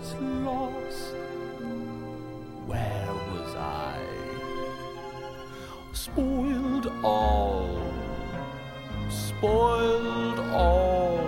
was lost. Where was I? Spoiled all. Spoiled all.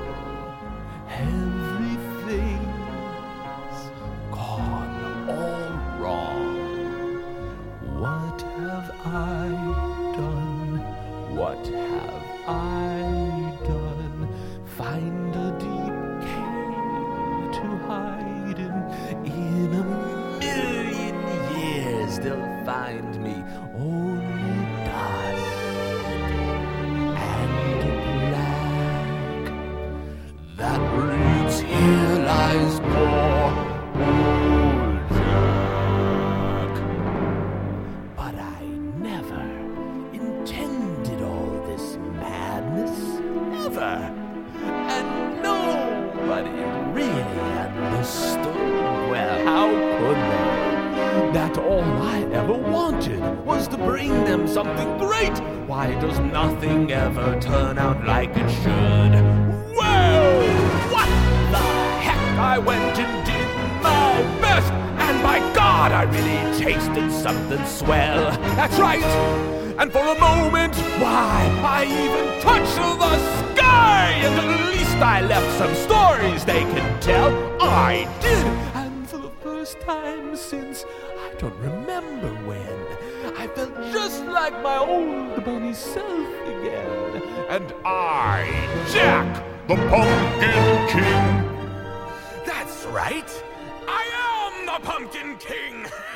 Everything's gone all wrong. What have I done? What have I done? Find a deep cave to hide in a million years they'll find me only dust and black. That reads, here lies poor old Jack. But I never intended all this madness, never. And nobody really understood. Well, how could they? That all I ever wanted was to bring them something great. Why does nothing ever turn out like it should? Well, what the heck? I went and did my best, and by God, I really tasted something swell. That's right. And for a moment, why, I even touched the sky, and at least I left some stories they can tell. I did, and for the first time since I don't remember when, I felt just like my old bunny self again. And I, Jack, the Pumpkin King. That's right, I am the Pumpkin King.